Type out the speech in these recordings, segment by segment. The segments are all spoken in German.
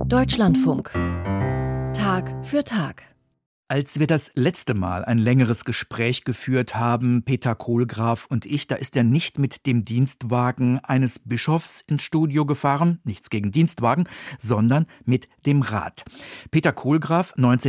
Deutschlandfunk. Tag für Tag. Als wir das letzte Mal ein längeres Gespräch geführt haben, Peter Kohlgraf und ich, da ist er nicht mit dem Dienstwagen eines Bischofs ins Studio gefahren, nichts gegen Dienstwagen, sondern mit dem Rad. Peter Kohlgraf,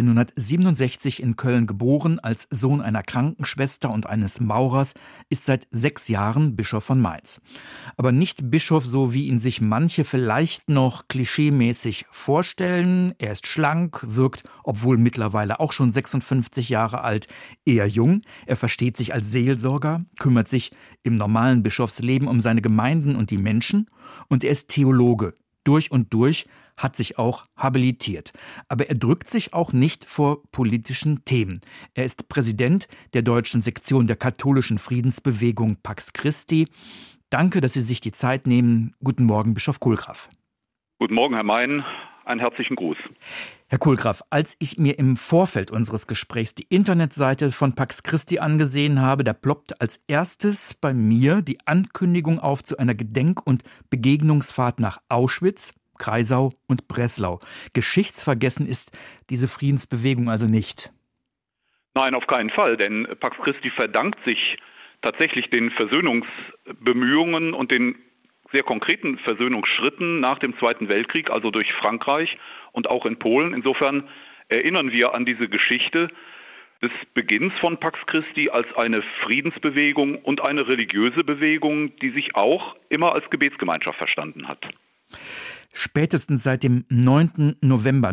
1967 in Köln geboren, als Sohn einer Krankenschwester und eines Maurers, ist seit 6 Jahren Bischof von Mainz. Aber nicht Bischof, so wie ihn sich manche vielleicht noch klischeemäßig vorstellen. Er ist schlank, wirkt, obwohl mittlerweile auch schon 56 Jahre alt, eher jung. Er versteht sich als Seelsorger, kümmert sich im normalen Bischofsleben um seine Gemeinden und die Menschen. Und er ist Theologe. Durch und durch, hat sich auch habilitiert. Aber er drückt sich auch nicht vor politischen Themen. Er ist Präsident der deutschen Sektion der katholischen Friedensbewegung Pax Christi. Danke, dass Sie sich die Zeit nehmen. Guten Morgen, Bischof Kohlgraf. Guten Morgen, Herr Mein. Einen herzlichen Gruß. Herr Kohlgraf, als ich mir im Vorfeld unseres Gesprächs die Internetseite von Pax Christi angesehen habe, da ploppt als erstes bei mir die Ankündigung auf zu einer Gedenk- und Begegnungsfahrt nach Auschwitz, Kreisau und Breslau. Geschichtsvergessen ist diese Friedensbewegung also nicht. Nein, auf keinen Fall, denn Pax Christi verdankt sich tatsächlich den Versöhnungsbemühungen und den sehr konkreten Versöhnungsschritten nach dem Zweiten Weltkrieg, also durch Frankreich und auch in Polen. Insofern erinnern wir an diese Geschichte des Beginns von Pax Christi als eine Friedensbewegung und eine religiöse Bewegung, die sich auch immer als Gebetsgemeinschaft verstanden hat. Spätestens seit dem 9. November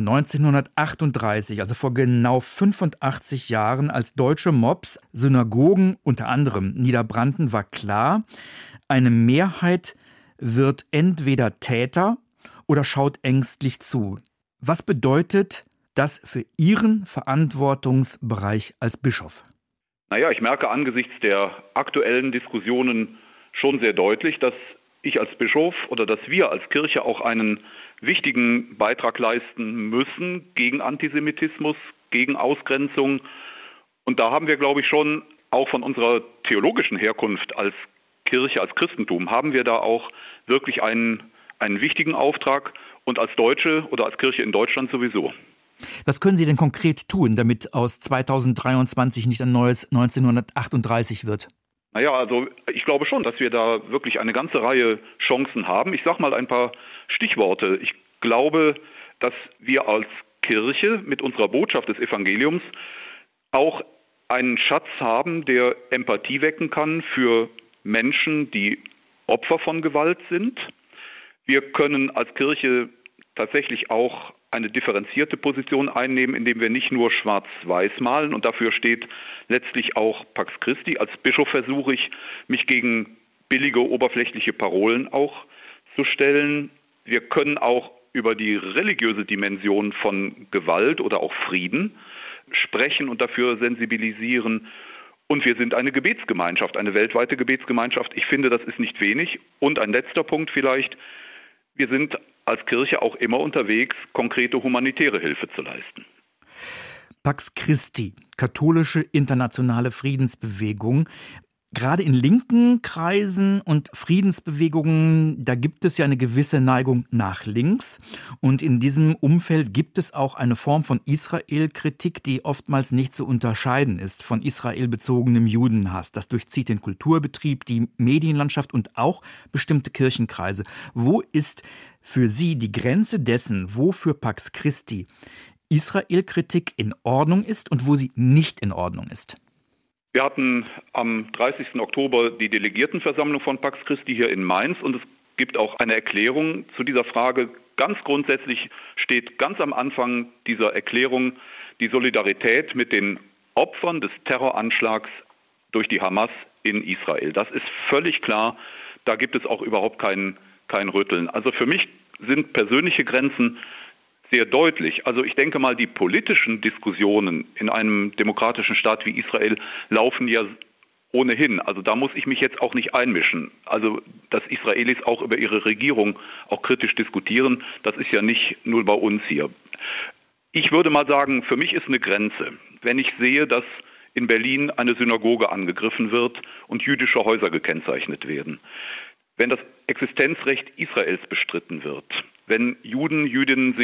1938, also vor genau 85 Jahren, als deutsche Mobs Synagogen unter anderem niederbrannten, war klar, eine Mehrheit wird entweder Täter oder schaut ängstlich zu. Was bedeutet das für Ihren Verantwortungsbereich als Bischof? Naja, ich merke angesichts der aktuellen Diskussionen schon sehr deutlich, dass ich als Bischof oder dass wir als Kirche auch einen wichtigen Beitrag leisten müssen gegen Antisemitismus, gegen Ausgrenzung. Und da haben wir, glaube ich, schon auch von unserer theologischen Herkunft als Kirche, als Christentum, haben wir da auch wirklich einen wichtigen Auftrag und als Deutsche oder als Kirche in Deutschland sowieso. Was können Sie denn konkret tun, damit aus 2023 nicht ein neues 1938 wird? Naja, also ich glaube schon, dass wir da wirklich eine ganze Reihe Chancen haben. Ich sage mal ein paar Stichworte. Ich glaube, dass wir als Kirche mit unserer Botschaft des Evangeliums auch einen Schatz haben, der Empathie wecken kann für Menschen, die Opfer von Gewalt sind. Wir können als Kirche tatsächlich auch eine differenzierte Position einnehmen, indem wir nicht nur schwarz-weiß malen, und dafür steht letztlich auch Pax Christi. Als Bischof versuche ich, mich gegen billige, oberflächliche Parolen auch zu stellen. Wir können auch über die religiöse Dimension von Gewalt oder auch Frieden sprechen und dafür sensibilisieren. Und wir sind eine Gebetsgemeinschaft, eine weltweite Gebetsgemeinschaft. Ich finde, das ist nicht wenig. Und ein letzter Punkt vielleicht: Wir sind als Kirche auch immer unterwegs, konkrete humanitäre Hilfe zu leisten. Pax Christi, katholische internationale Friedensbewegung. Gerade in linken Kreisen und Friedensbewegungen, da gibt es ja eine gewisse Neigung nach links. Und in diesem Umfeld gibt es auch eine Form von Israel-Kritik, die oftmals nicht zu unterscheiden ist von israelbezogenem Judenhass. Das durchzieht den Kulturbetrieb, die Medienlandschaft und auch bestimmte Kirchenkreise. Wo ist für Sie die Grenze dessen, wo für Pax Christi Israel-Kritik in Ordnung ist und wo sie nicht in Ordnung ist? Wir hatten am 30. Oktober die Delegiertenversammlung von Pax Christi hier in Mainz, und es gibt auch eine Erklärung zu dieser Frage. Ganz grundsätzlich steht ganz am Anfang dieser Erklärung die Solidarität mit den Opfern des Terroranschlags durch die Hamas in Israel. Das ist völlig klar, da gibt es auch überhaupt kein Rütteln. Also für mich sind persönliche Grenzen sehr deutlich. Also ich denke mal, die politischen Diskussionen in einem demokratischen Staat wie Israel laufen ja ohnehin. Also da muss ich mich jetzt auch nicht einmischen. Also dass Israelis auch über ihre Regierung auch kritisch diskutieren, das ist ja nicht nur bei uns hier. Ich würde mal sagen, für mich ist eine Grenze, wenn ich sehe, dass in Berlin eine Synagoge angegriffen wird und jüdische Häuser gekennzeichnet werden. Wenn das Existenzrecht Israels bestritten wird, wenn Juden, Jüdinnen sich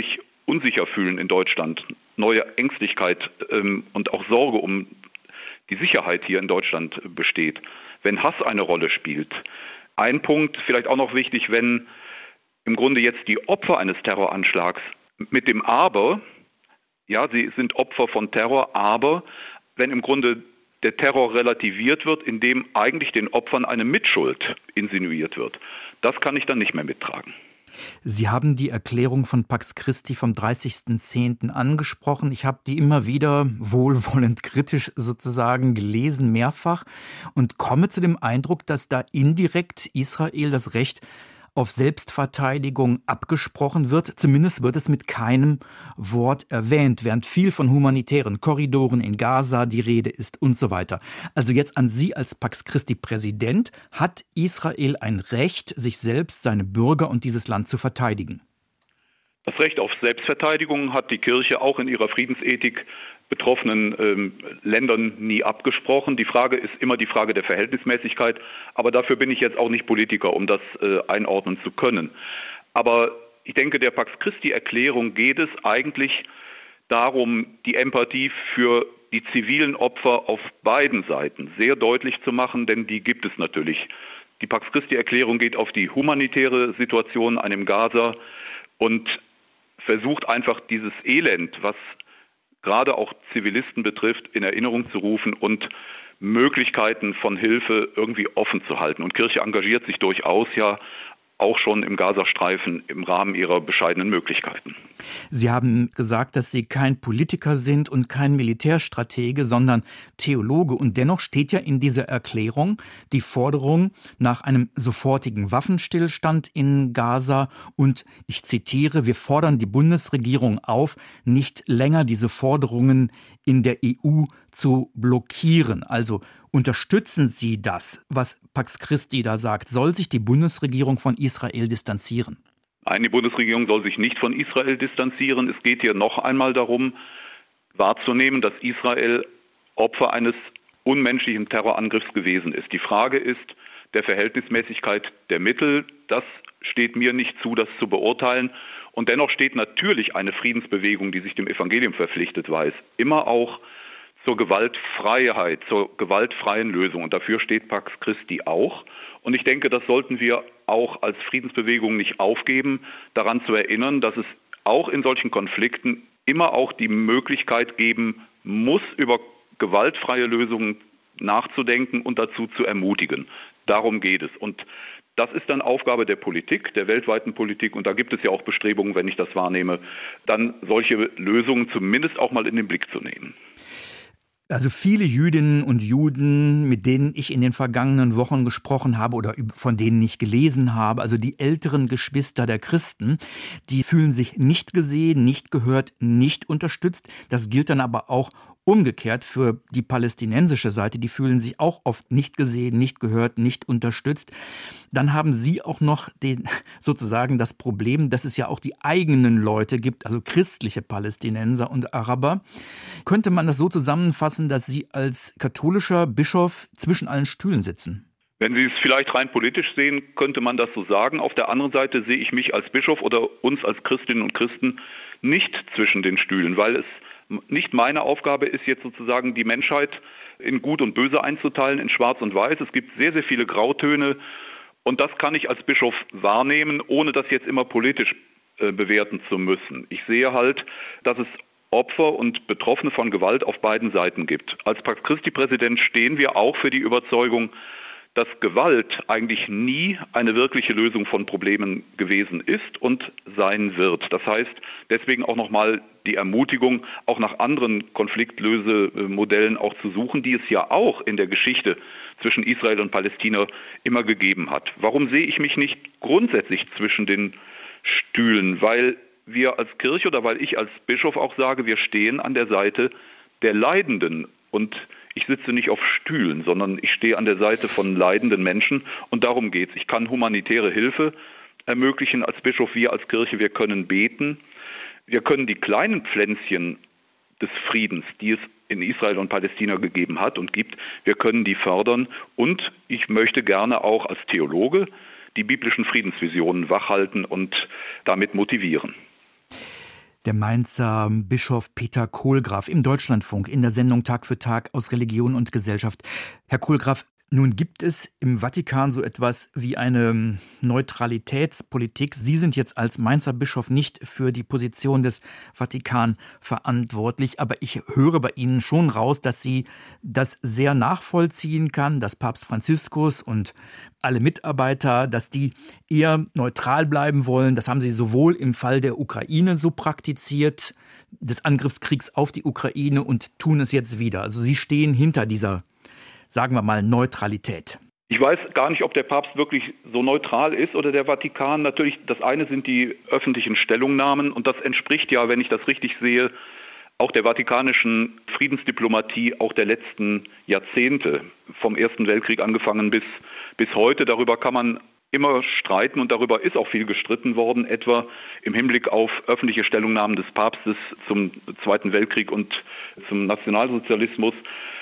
unsicher fühlen in Deutschland, neue Ängstlichkeit und auch Sorge um die Sicherheit hier in Deutschland besteht, wenn Hass eine Rolle spielt. Ein Punkt, vielleicht auch noch wichtig, wenn im Grunde jetzt die Opfer eines Terroranschlags mit dem Aber, ja, sie sind Opfer von Terror, aber wenn im Grunde der Terror relativiert wird, indem eigentlich den Opfern eine Mitschuld insinuiert wird, das kann ich dann nicht mehr mittragen. Sie haben die Erklärung von Pax Christi vom 30.10. angesprochen. Ich habe die immer wieder wohlwollend kritisch sozusagen gelesen, mehrfach, und komme zu dem Eindruck, dass da indirekt Israel das Recht auf Selbstverteidigung abgesprochen wird. Zumindest wird es mit keinem Wort erwähnt, während viel von humanitären Korridoren in Gaza die Rede ist und so weiter. Also jetzt an Sie als Pax Christi Präsident: Hat Israel ein Recht, sich selbst, seine Bürger und dieses Land zu verteidigen? Das Recht auf Selbstverteidigung hat die Kirche auch in ihrer Friedensethik betroffenen Ländern nie abgesprochen. Die Frage ist immer die Frage der Verhältnismäßigkeit, aber dafür bin ich jetzt auch nicht Politiker, um das einordnen zu können. Aber ich denke, der Pax Christi-Erklärung geht es eigentlich darum, die Empathie für die zivilen Opfer auf beiden Seiten sehr deutlich zu machen, denn die gibt es natürlich. Die Pax Christi-Erklärung geht auf die humanitäre Situation an dem Gaza und versucht einfach dieses Elend, was gerade auch Zivilisten betrifft, in Erinnerung zu rufen und Möglichkeiten von Hilfe irgendwie offen zu halten. Und Kirche engagiert sich durchaus ja auch schon im Gazastreifen im Rahmen ihrer bescheidenen Möglichkeiten. Sie haben gesagt, dass Sie kein Politiker sind und kein Militärstratege, sondern Theologe. Und dennoch steht ja in dieser Erklärung die Forderung nach einem sofortigen Waffenstillstand in Gaza. Und ich zitiere: Wir fordern die Bundesregierung auf, nicht länger diese Forderungen in der EU zu blockieren. Also unterstützen Sie das, was Pax Christi da sagt? Soll sich die Bundesregierung von Israel distanzieren? Nein, die Bundesregierung soll sich nicht von Israel distanzieren. Es geht hier noch einmal darum, wahrzunehmen, dass Israel Opfer eines unmenschlichen Terrorangriffs gewesen ist. Die Frage ist der Verhältnismäßigkeit der Mittel. Das steht mir nicht zu, das zu beurteilen. Und dennoch steht natürlich eine Friedensbewegung, die sich dem Evangelium verpflichtet weiß, immer auch zur Gewaltfreiheit, zur gewaltfreien Lösung. Und dafür steht Pax Christi auch. Und ich denke, das sollten wir auch als Friedensbewegung nicht aufgeben, daran zu erinnern, dass es auch in solchen Konflikten immer auch die Möglichkeit geben muss, über gewaltfreie Lösungen nachzudenken und dazu zu ermutigen. Darum geht es. Und das ist dann Aufgabe der Politik, der weltweiten Politik. Und da gibt es ja auch Bestrebungen, wenn ich das wahrnehme, dann solche Lösungen zumindest auch mal in den Blick zu nehmen. Also viele Jüdinnen und Juden, mit denen ich in den vergangenen Wochen gesprochen habe oder von denen ich gelesen habe, also die älteren Geschwister der Christen, die fühlen sich nicht gesehen, nicht gehört, nicht unterstützt. Das gilt dann aber auch umgekehrt für die palästinensische Seite. Die fühlen sich auch oft nicht gesehen, nicht gehört, nicht unterstützt. Dann haben Sie auch noch sozusagen das Problem, dass es ja auch die eigenen Leute gibt, also christliche Palästinenser und Araber. Könnte man das so zusammenfassen, dass Sie als katholischer Bischof zwischen allen Stühlen sitzen? Wenn Sie es vielleicht rein politisch sehen, könnte man das so sagen. Auf der anderen Seite sehe ich mich als Bischof oder uns als Christinnen und Christen nicht zwischen den Stühlen, weil es nicht meine Aufgabe ist, jetzt sozusagen die Menschheit in Gut und Böse einzuteilen, in Schwarz und Weiß. Es gibt sehr, sehr viele Grautöne und das kann ich als Bischof wahrnehmen, ohne das jetzt immer politisch bewerten zu müssen. Ich sehe halt, dass es Opfer und Betroffene von Gewalt auf beiden Seiten gibt. Als Pax Christi-Präsident stehen wir auch für die Überzeugung, dass Gewalt eigentlich nie eine wirkliche Lösung von Problemen gewesen ist und sein wird. Das heißt, deswegen auch nochmal die Ermutigung, auch nach anderen Konfliktlösemodellen auch zu suchen, die es ja auch in der Geschichte zwischen Israel und Palästina immer gegeben hat. Warum sehe ich mich nicht grundsätzlich zwischen den Stühlen? Weil wir als Kirche oder weil ich als Bischof auch sage, wir stehen an der Seite der Leidenden. Und ich sitze nicht auf Stühlen, sondern ich stehe an der Seite von leidenden Menschen und darum geht's. Ich kann humanitäre Hilfe ermöglichen als Bischof, wir als Kirche, wir können beten. Wir können die kleinen Pflänzchen des Friedens, die es in Israel und Palästina gegeben hat und gibt, wir können die fördern und ich möchte gerne auch als Theologe die biblischen Friedensvisionen wachhalten und damit motivieren. Der Mainzer Bischof Peter Kohlgraf im Deutschlandfunk in der Sendung Tag für Tag aus Religion und Gesellschaft. Herr Kohlgraf, nun gibt es im Vatikan so etwas wie eine Neutralitätspolitik. Sie sind jetzt als Mainzer Bischof nicht für die Position des Vatikan verantwortlich, aber ich höre bei Ihnen schon raus, dass Sie das sehr nachvollziehen kann, dass Papst Franziskus und alle Mitarbeiter, dass die eher neutral bleiben wollen. Das haben Sie sowohl im Fall der Ukraine so praktiziert, des Angriffskriegs auf die Ukraine, und tun es jetzt wieder. Also Sie stehen hinter dieser, sagen wir mal, Neutralität. Ich weiß gar nicht, ob der Papst wirklich so neutral ist oder der Vatikan. Natürlich, das eine sind die öffentlichen Stellungnahmen und das entspricht ja, wenn ich das richtig sehe, auch der vatikanischen Friedensdiplomatie auch der letzten Jahrzehnte, vom Ersten Weltkrieg angefangen bis heute. Darüber kann man immer streiten und darüber ist auch viel gestritten worden, etwa im Hinblick auf öffentliche Stellungnahmen des Papstes zum Zweiten Weltkrieg und zum Nationalsozialismus.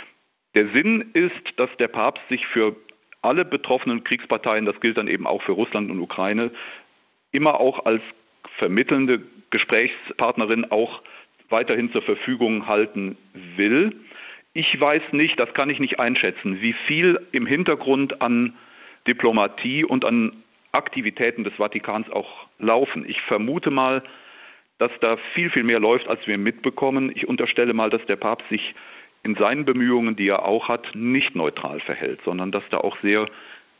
Der Sinn ist, dass der Papst sich für alle betroffenen Kriegsparteien, das gilt dann eben auch für Russland und Ukraine, immer auch als vermittelnde Gesprächspartnerin auch weiterhin zur Verfügung halten will. Ich weiß nicht, das kann ich nicht einschätzen, wie viel im Hintergrund an Diplomatie und an Aktivitäten des Vatikans auch laufen. Ich vermute mal, dass da viel, viel mehr läuft, als wir mitbekommen. Ich unterstelle mal, dass der Papst sich in seinen Bemühungen, die er auch hat, nicht neutral verhält, sondern dass da auch sehr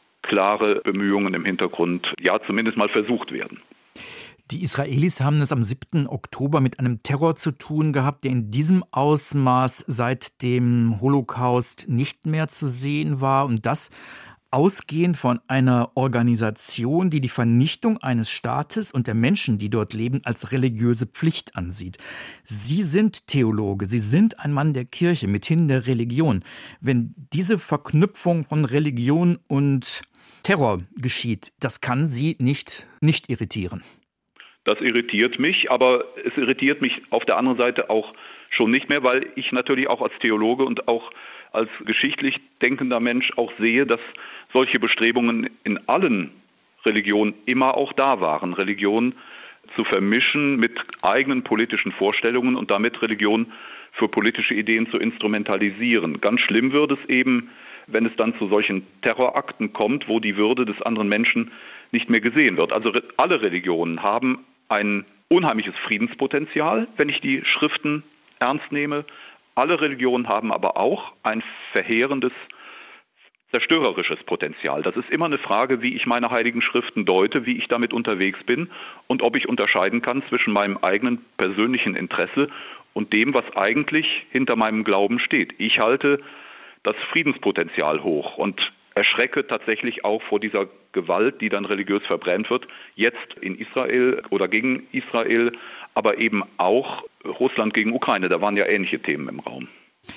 klare Bemühungen im Hintergrund, ja, zumindest mal versucht werden. Die Israelis haben es am 7. Oktober mit einem Terror zu tun gehabt, der in diesem Ausmaß seit dem Holocaust nicht mehr zu sehen war. Und das ausgehend von einer Organisation, die die Vernichtung eines Staates und der Menschen, die dort leben, als religiöse Pflicht ansieht. Sie sind Theologe, Sie sind ein Mann der Kirche, mithin der Religion. Wenn diese Verknüpfung von Religion und Terror geschieht, das kann Sie nicht irritieren. Das irritiert mich, aber es irritiert mich auf der anderen Seite auch schon nicht mehr, weil ich natürlich auch als Theologe und auch als geschichtlich denkender Mensch auch sehe, dass solche Bestrebungen in allen Religionen immer auch da waren, Religion zu vermischen mit eigenen politischen Vorstellungen und damit Religion für politische Ideen zu instrumentalisieren. Ganz schlimm wird es eben, wenn es dann zu solchen Terrorakten kommt, wo die Würde des anderen Menschen nicht mehr gesehen wird. Also alle Religionen haben ein unheimliches Friedenspotenzial, wenn ich die Schriften ernst nehme. Alle Religionen haben aber auch ein verheerendes, zerstörerisches Potenzial. Das ist immer eine Frage, wie ich meine heiligen Schriften deute, wie ich damit unterwegs bin und ob ich unterscheiden kann zwischen meinem eigenen persönlichen Interesse und dem, was eigentlich hinter meinem Glauben steht. Ich halte das Friedenspotenzial hoch und erschrecke tatsächlich auch vor dieser Gewalt, die dann religiös verbrämt wird, jetzt in Israel oder gegen Israel, aber eben auch Russland gegen Ukraine. Da waren ja ähnliche Themen im Raum.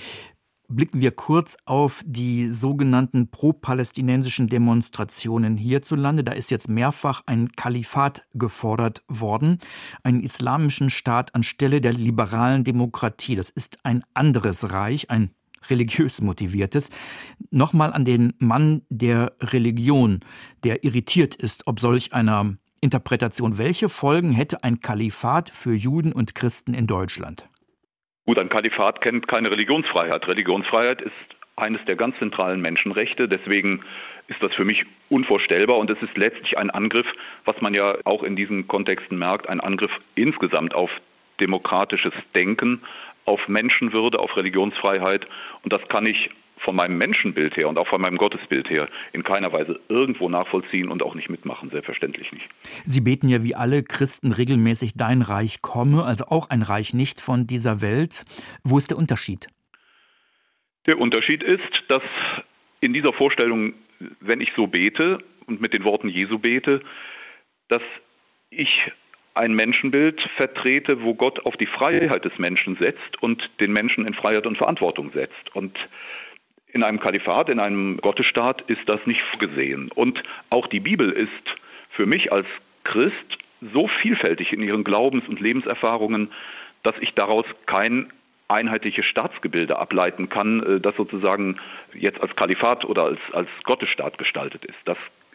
Blicken wir kurz auf die sogenannten pro-palästinensischen Demonstrationen hierzulande. Da ist jetzt mehrfach ein Kalifat gefordert worden, einen islamischen Staat anstelle der liberalen Demokratie. Das ist ein anderes Reich, ein religiös motiviertes. Nochmal an den Mann der Religion, der irritiert ist, ob solch einer Interpretation. Welche Folgen hätte ein Kalifat für Juden und Christen in Deutschland? Gut, ein Kalifat kennt keine Religionsfreiheit. Religionsfreiheit ist eines der ganz zentralen Menschenrechte. Deswegen ist das für mich unvorstellbar und es ist letztlich ein Angriff, was man ja auch in diesen Kontexten merkt, ein Angriff insgesamt auf demokratisches Denken, auf Menschenwürde, auf Religionsfreiheit. Und das kann ich von meinem Menschenbild her und auch von meinem Gottesbild her in keiner Weise irgendwo nachvollziehen und auch nicht mitmachen, selbstverständlich nicht. Sie beten ja wie alle Christen regelmäßig, dein Reich komme, also auch ein Reich nicht von dieser Welt. Wo ist der Unterschied? Der Unterschied ist, dass in dieser Vorstellung, wenn ich so bete und mit den Worten Jesu bete, dass ich ein Menschenbild vertrete, wo Gott auf die Freiheit des Menschen setzt und den Menschen in Freiheit und Verantwortung setzt. Und in einem Kalifat, in einem Gottesstaat ist das nicht vorgesehen. Und auch die Bibel ist für mich als Christ so vielfältig in ihren Glaubens- und Lebenserfahrungen, dass ich daraus kein einheitliches Staatsgebilde ableiten kann, das sozusagen jetzt als Kalifat oder als Gottesstaat gestaltet ist. Das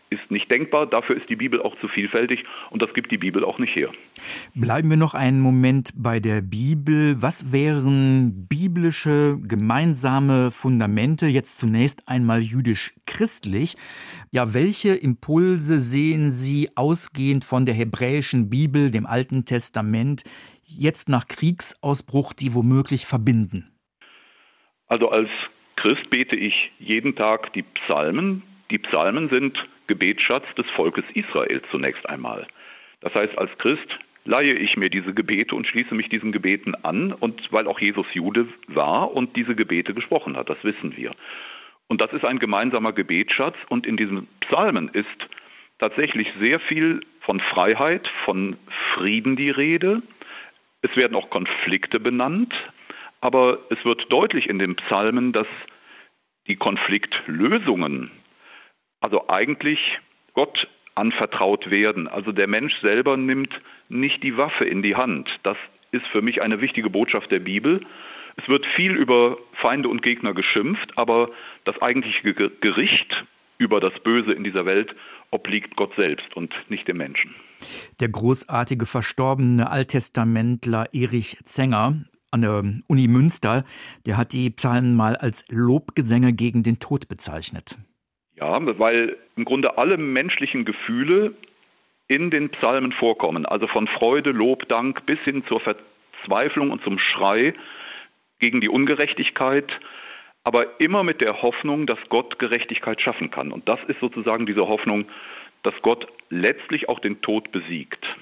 ist nicht denkbar, dafür ist die Bibel auch zu vielfältig und das gibt die Bibel auch nicht her. Bleiben wir noch einen Moment bei der Bibel. Was wären biblische gemeinsame Fundamente, jetzt zunächst einmal jüdisch-christlich? Ja, welche Impulse sehen Sie ausgehend von der hebräischen Bibel, dem Alten Testament, jetzt nach Kriegsausbruch, die womöglich verbinden? Also als Christ bete ich jeden Tag die Psalmen. Die Psalmen sind Gebetsschatz des Volkes Israel zunächst einmal. Das heißt, als Christ leihe ich mir diese Gebete und schließe mich diesen Gebeten an, und weil auch Jesus Jude war und diese Gebete gesprochen hat, das wissen wir. Und das ist ein gemeinsamer Gebetsschatz, und in diesen Psalmen ist tatsächlich sehr viel von Freiheit, von Frieden die Rede. Es werden auch Konflikte benannt, aber es wird deutlich in den Psalmen, dass die Konfliktlösungen also eigentlich Gott anvertraut werden. Also der Mensch selber nimmt nicht die Waffe in die Hand. Das ist für mich eine wichtige Botschaft der Bibel. Es wird viel über Feinde und Gegner geschimpft, aber das eigentliche Gericht über das Böse in dieser Welt obliegt Gott selbst und nicht dem Menschen. Der großartige verstorbene Alttestamentler Erich Zenger an der Uni Münster, der hat die Psalmen mal als Lobgesänge gegen den Tod bezeichnet. Ja, weil im Grunde alle menschlichen Gefühle in den Psalmen vorkommen. Also von Freude, Lob, Dank bis hin zur Verzweiflung und zum Schrei gegen die Ungerechtigkeit, aber immer mit der Hoffnung, dass Gott Gerechtigkeit schaffen kann. Und das ist sozusagen diese Hoffnung, dass Gott letztlich auch den Tod besiegt.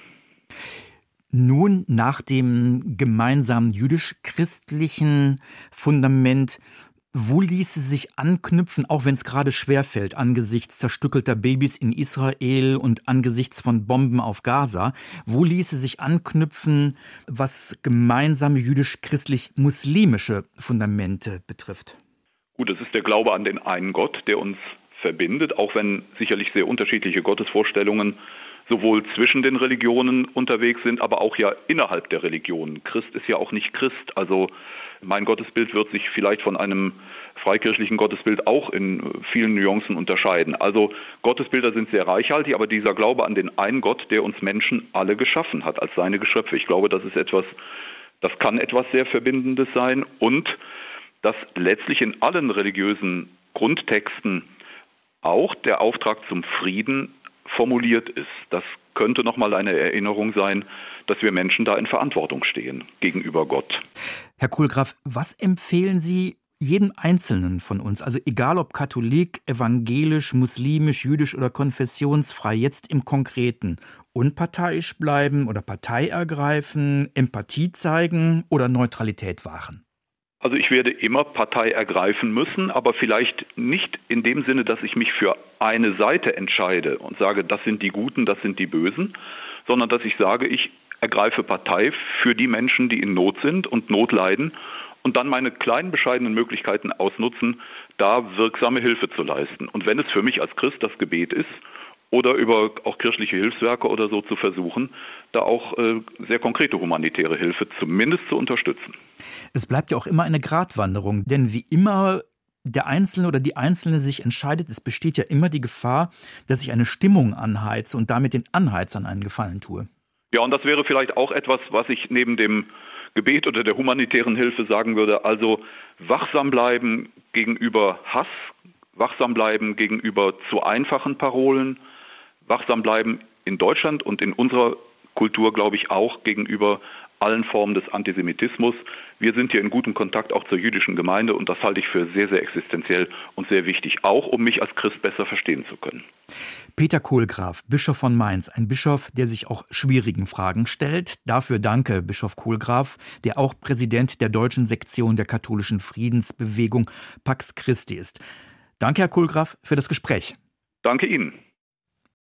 Nun, nach dem gemeinsamen jüdisch-christlichen Fundament, wo ließe sich anknüpfen, auch wenn es gerade schwerfällt, angesichts zerstückelter Babys in Israel und angesichts von Bomben auf Gaza, wo ließe sich anknüpfen, was gemeinsame jüdisch-christlich-muslimische Fundamente betrifft? Gut, es ist der Glaube an den einen Gott, der uns verbindet, auch wenn sicherlich sehr unterschiedliche Gottesvorstellungen sowohl zwischen den Religionen unterwegs sind, aber auch ja innerhalb der Religionen. Christ ist ja auch nicht Christ, also mein Gottesbild wird sich vielleicht von einem freikirchlichen Gottesbild auch in vielen Nuancen unterscheiden. Also Gottesbilder sind sehr reichhaltig, aber dieser Glaube an den einen Gott, der uns Menschen alle geschaffen hat als seine Geschöpfe, ich glaube, das ist etwas, das kann etwas sehr Verbindendes sein, und dass letztlich in allen religiösen Grundtexten auch der Auftrag zum Frieden formuliert ist. Das könnte nochmal eine Erinnerung sein, dass wir Menschen da in Verantwortung stehen gegenüber Gott. Herr Kohlgraf, was empfehlen Sie jedem Einzelnen von uns, also egal ob Katholik, evangelisch, muslimisch, jüdisch oder konfessionsfrei, jetzt im Konkreten? Unparteiisch bleiben oder Partei ergreifen, Empathie zeigen oder Neutralität wahren? Also ich werde immer Partei ergreifen müssen, aber vielleicht nicht in dem Sinne, dass ich mich für eine Seite entscheide und sage, das sind die Guten, das sind die Bösen, sondern dass ich sage, ich ergreife Partei für die Menschen, die in Not sind und Not leiden, und dann meine kleinen bescheidenen Möglichkeiten ausnutzen, da wirksame Hilfe zu leisten. Und wenn es für mich als Christ das Gebet ist, oder über auch kirchliche Hilfswerke oder so zu versuchen, da auch sehr konkrete humanitäre Hilfe zumindest zu unterstützen. Es bleibt ja auch immer eine Gratwanderung, denn wie immer der Einzelne oder die Einzelne sich entscheidet, es besteht ja immer die Gefahr, dass ich eine Stimmung anheize und damit den Anheizern einen Gefallen tue. Ja, und das wäre vielleicht auch etwas, was ich neben dem Gebet oder der humanitären Hilfe sagen würde, also wachsam bleiben gegenüber Hass, wachsam bleiben gegenüber zu einfachen Parolen, wachsam bleiben in Deutschland und in unserer Kultur, glaube ich, auch gegenüber allen Formen des Antisemitismus. Wir sind hier in gutem Kontakt auch zur jüdischen Gemeinde, und das halte ich für sehr, sehr existenziell und sehr wichtig, auch um mich als Christ besser verstehen zu können. Peter Kohlgraf, Bischof von Mainz, ein Bischof, der sich auch schwierigen Fragen stellt. Dafür danke, Bischof Kohlgraf, der auch Präsident der deutschen Sektion der katholischen Friedensbewegung Pax Christi ist. Danke, Herr Kohlgraf, für das Gespräch. Danke Ihnen.